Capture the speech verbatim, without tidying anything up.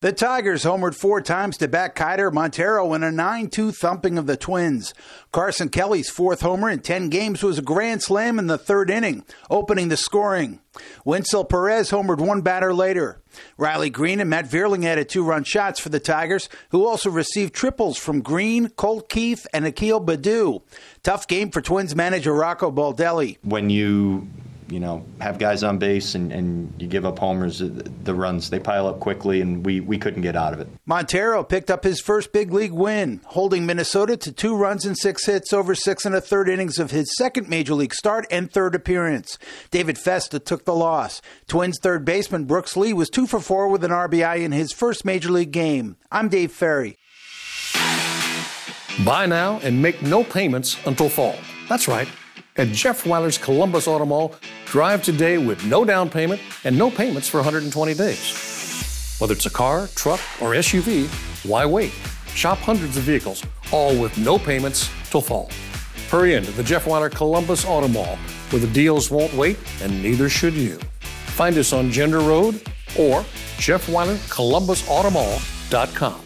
The Tigers homered four times to back Keider Montero in a nine two thumping of the Twins. Carson Kelly's fourth homer in ten games was a grand slam in the third inning, opening the scoring. Winsel Perez homered one batter later. Riley Green and Matt Vierling added two-run shots for the Tigers, who also received triples from Green, Colt Keith, and Akil Baddoo. Tough game for Twins manager Rocco Baldelli. When you... you know, have guys on base and, and you give up homers, the runs, they pile up quickly, and we, we couldn't get out of it. Montero picked up his first big league win, holding Minnesota to two runs and six hits over six and a third innings of his second major league start and third appearance. David Festa took the loss. Twins third baseman Brooks Lee was two for four with an R B I in his first major league game. I'm Dave Ferry. Buy now and make no payments until fall. That's right. At Jeff Weiler's Columbus Auto Mall, drive today with no down payment and no payments for one hundred twenty days. Whether it's a car, truck, or S U V, why wait? Shop hundreds of vehicles, all with no payments till fall. Hurry in to the Jeff Weiler Columbus Auto Mall, where the deals won't wait and neither should you. Find us on Gender Road or Jeff Weiler Columbus Auto Mall dot com.